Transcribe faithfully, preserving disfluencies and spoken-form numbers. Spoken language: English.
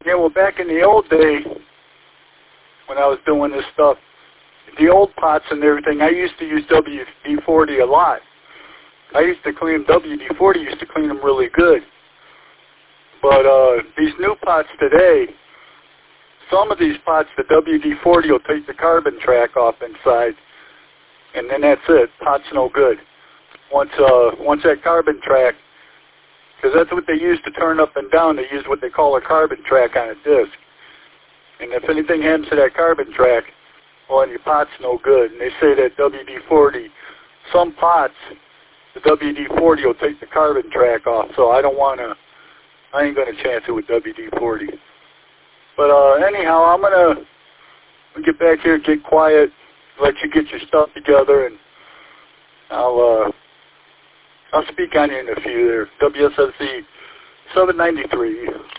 Yeah, well, back in the old day, when I was doing this stuff, the old pots and everything, I used to use W D forty a lot. I used to clean W D forty, used to clean them really good. But uh, these new pots today, some of these pots, the W D forty will take the carbon track off inside, and then that's it. Pot's no good. Once uh, once that carbon track, because that's what they use to turn up and down, they use what they call a carbon track on a disc. And if anything happens to that carbon track, well, then your pot's no good. And they say that W D forty, some pots, the W D forty will take the carbon track off, so I don't want to, I ain't going to chance it with W D forty. But uh, anyhow, I'm going to get back here, get quiet, let you get your stuff together, and I'll, uh, I'll speak on you in a few there. W S S E seven ninety-three.